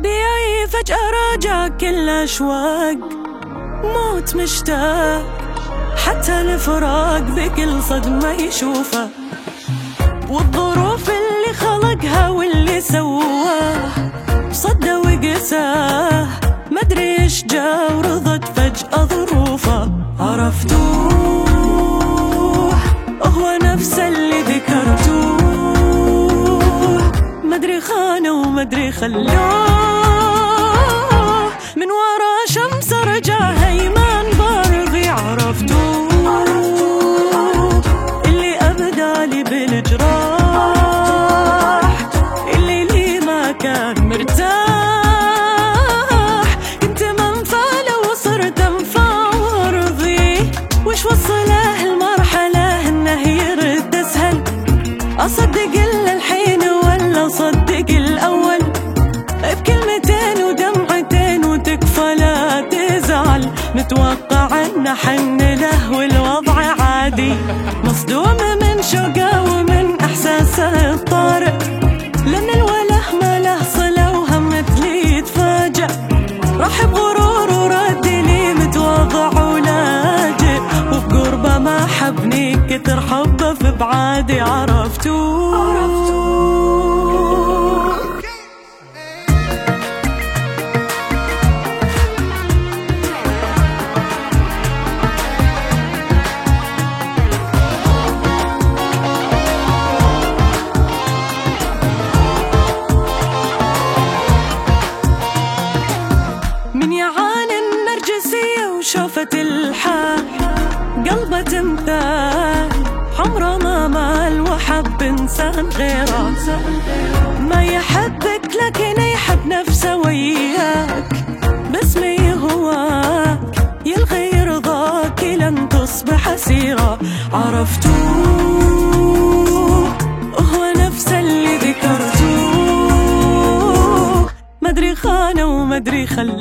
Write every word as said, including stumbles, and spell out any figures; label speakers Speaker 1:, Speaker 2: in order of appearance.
Speaker 1: طبيعي فجأة راجع كل أشواق، موت مشتاق حتى الفراق بكل صدمة يشوفه، والظروف اللي خلقها واللي سواه صدى وقساه، مدري ايش جا ورضت فجأة ظروفه. عرفتوه هو نفس اللي ذكرتوه، مدري خانه ومدري خلوه، من ورا شمس رجع هيمان برضي. عرفتوه اللي أبدالي بالجراح، اللي لي ما كان مرتاح، كنت منفعله وصرت انفع وارضيه. وش وصله المرحلة انه يرد اسهل؟ اصدق الا الحين ولا اصدق الاول؟ بكلمتين ودمعتين وتكفى لا تزعل، متوقع انه حن له والوضع عادي، مصدوم من شوقه ومن احساسه الطارئ، لان الوله ما له صله وهمت لي يتفاجأ، راح بغرور ورد لي متواضع ولاجئ، وبقربه ما حبني كتر حبه في بعادي. عرفتوه من يعاني النرجسية وشوفة الحال، قلبه تمثال حمرا ما مال وحب إنسان غيره، ما يحبك لكن يحب نفسه وياك، باسمه يهواك يلغي يرضاك لن تصبح أسيرة. عرفتوه هو نفس اللي ذكرتوه، مدري خانه ومدري خلاه،